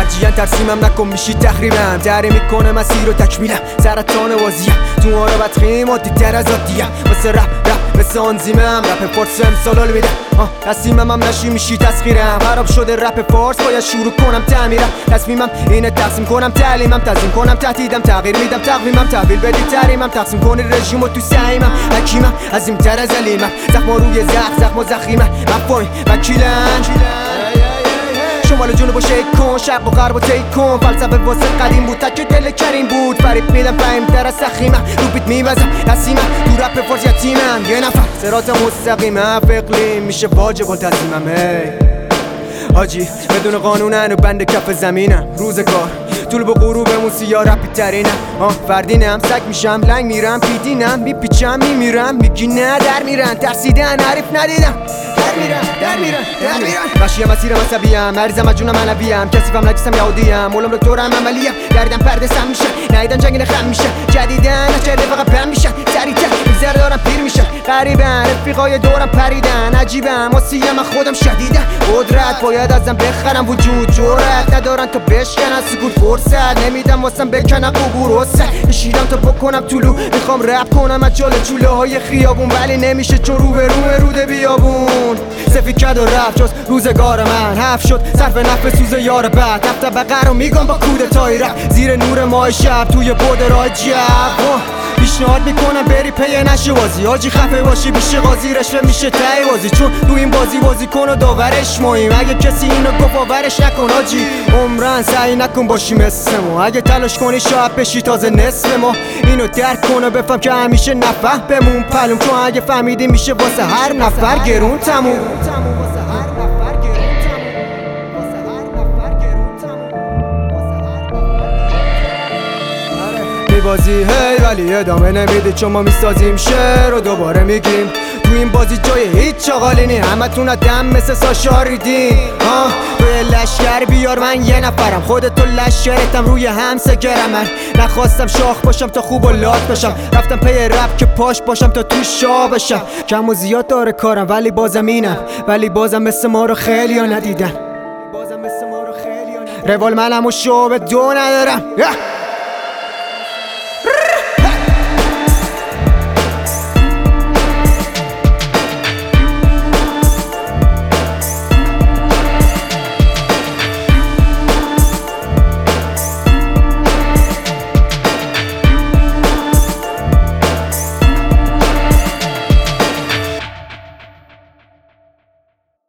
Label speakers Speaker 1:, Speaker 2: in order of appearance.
Speaker 1: مرجیان ترسیمم نکن میشی تخریبم دره میکنه مسیر رو تکمیلم سرطان وازیم تو آره بدخیم عادی تر از عادیم واسه رپ مثل آنزیمم رپ فارس امسالال میدم تصمیمم هم نشی میشی تسخیرم خراب شده رپ فارس باید شروع کنم تعمیرم تصمیمم اینه تقسیم کنم تعلیمم تنظیم کنم تهدیدم تغییر میدم تقویمم تحویل بدی تحریمم تقسیم کنی رژیم و تو سعیمم حکیمم عظیم تر از علیمم زخم روی زخم و زخیمم مفاهیم وکیلن شمال جنوب و شیک کن شرق و غرب و تیک کن فلسفه واسه قدیم بود تک دل کریم بود فریب میدم فهم تر از سخیمم رو بیت میوزم حسیمم تو رپ فارس یتیمم یه نفر صراط مستقیمم فقلیم میشه واجب التزیمم حاجی بدون قانونن و بند کف زمینم روزگار طول به غروبمون سیاه رپی ترینم فردینم سگ میشم لنگ میرم پیدینم میپیچم میمیرم میگی نه در میرن ترسیدن حریف ندیدم در میرن بخشیم مسیرم عصبیم مریضم از جونم علویم کسیفم نجسم یهودیم مولم دکترم عملیم گردم پرده سم میشه نیدن جنگین خم میشه جدیدن نشده فقط پم میشه سریعتر میگذر دارم پیر میشه غریبن رفیقای دورم پریدن عجیبم واسیم خودم شدیدن قدرت باید ازم بخرم وجود جرأت ندارن تا بشکنن سکوت فرصت نمیدم واسم بکنم قبور وسط شیرم تا بکنم طولو میخوام رپ کنم از جال چوله های خیابون ولی نمیشه چون روده بیابون سفید کد و رفت جز روزگار من حف شد صرف نفع سوز یار بعد هفته بقر رو میگم با کودتای رفت زیر نور ماه شب توی بود راه جب پیشنهاد میکنم بری پی نشه بازی حاجی خفه باشی بیشه قاضی رشوه میشه تای بازی چون تو این بازی کن و داورش ماییم اگه کسی اینو گفت آورش نکن حاجی عمرن سعی نکن باشی مثل ما اگه تلاش کنی شاید بشی تازه نصف ما اینو درک کنه بفهم که همیشه نفهم بمون پلوم چون اگه فهمیدی میشه واسه هر نفر گرون تموم بازی هی ولی ادامه نمیده چون ما میسازیم شعر و دوباره میگیم تو این بازی جای هیچ چاقالی نی همتون دم مثل ساشا ریدین توی لشکر بیار من یه نفرم خودتو لشکرتم روی همسگرم من نخواستم شاخ باشم تا خوب و لات بشم رفتم پی رپ که پاش باشم تا تو شا بشم کم و زیاد داره کارم ولی بازم اینم ولی بازم مثل ما رو خیلی ها ندیدن روال منم و شو به دو ندارم